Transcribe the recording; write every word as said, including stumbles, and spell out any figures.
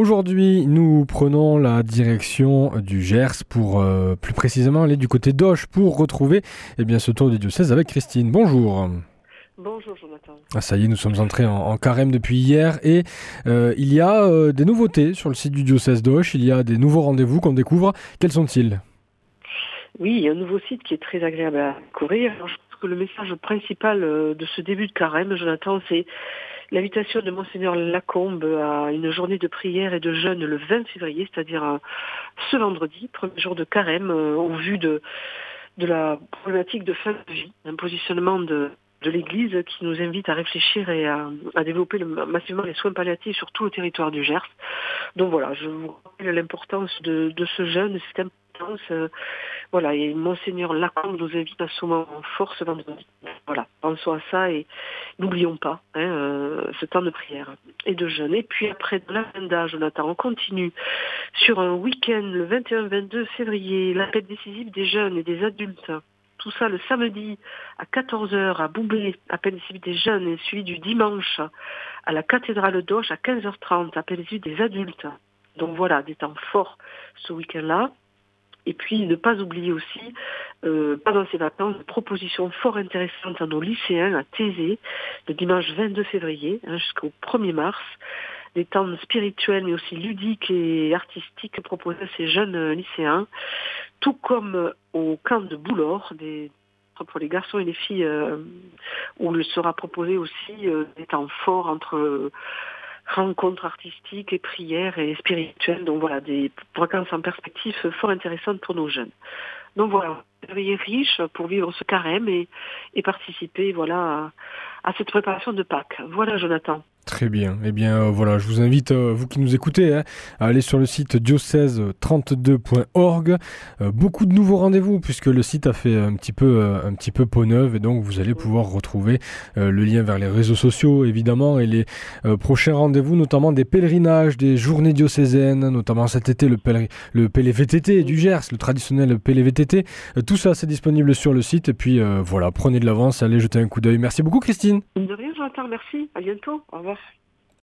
Aujourd'hui, nous prenons la direction du Gers pour euh, plus précisément aller du côté d'Auch pour retrouver eh bien, ce tour du diocèse avec Christine. Bonjour. Bonjour Jonathan. Ah, ça y est, nous sommes entrés en, en carême depuis hier et euh, il y a euh, des nouveautés sur le site du diocèse d'Auch. Il y a des nouveaux rendez-vous qu'on découvre. Quels sont-ils ? Oui, il y a un nouveau site qui est très agréable à découvrir. Alors, je pense que le message principal de ce début de carême, Jonathan, c'est l'invitation de Monseigneur Lacombe à une journée de prière et de jeûne le vingt février, c'est-à-dire ce vendredi, premier jour de carême, au vu de, de la problématique de fin de vie, un positionnement de, de l'Église qui nous invite à réfléchir et à, à développer le, massivement les soins palliatifs sur tout le territoire du Gers. Donc voilà, je vous rappelle l'importance de, de ce jeûne, cette importance. Euh, voilà, et Monseigneur Lacombe nous invite à ce moment en force vendredi. Voilà, pensons à ça et n'oublions pas hein, euh, ce temps de prière et de jeûne. Et puis après, de l'agenda, Jonathan, on continue sur un week-end le vingt et un vingt-deux février, l'appel décisif des jeunes et des adultes. Tout ça le samedi à quatorze heures à Boubé, appel décisif des jeunes, et suivi du dimanche à la cathédrale d'Auch à quinze heures trente, appel décisif des adultes. Donc voilà, des temps forts ce week-end-là. Et puis, ne pas oublier aussi, euh, pendant ces vacances, des propositions fort intéressantes à nos lycéens à Thésée, le dimanche vingt-deux février hein, jusqu'au premier mars. Des temps spirituels, mais aussi ludiques et artistiques proposés à ces jeunes lycéens. Tout comme au camp de Boulor, des, pour les garçons et les filles, euh, où il sera proposé aussi euh, des temps forts entre... Euh, rencontres artistiques et prières et spirituelles. Donc voilà, des vacances en perspective fort intéressantes pour nos jeunes. Donc voilà, un février riche pour vivre ce carême et, et participer voilà, à, à cette préparation de Pâques. Voilà Jonathan. Très bien. Eh bien, euh, voilà, je vous invite, euh, vous qui nous écoutez, hein, à aller sur le site diocèse trente-deux point org. Euh, beaucoup de nouveaux rendez-vous, puisque le site a fait un petit peu, euh, un petit peu peau neuve, et donc vous allez pouvoir retrouver euh, le lien vers les réseaux sociaux, évidemment, et les euh, prochains rendez-vous, notamment des pèlerinages, des journées diocésaines, notamment cet été, le, pèler- le P L V T T du Gers, le traditionnel P L V T T. Euh, tout ça, c'est disponible sur le site, et puis euh, voilà, prenez de l'avance, allez jeter un coup d'œil. Merci beaucoup, Christine. De rien Jonathan, merci. À bientôt. Au revoir.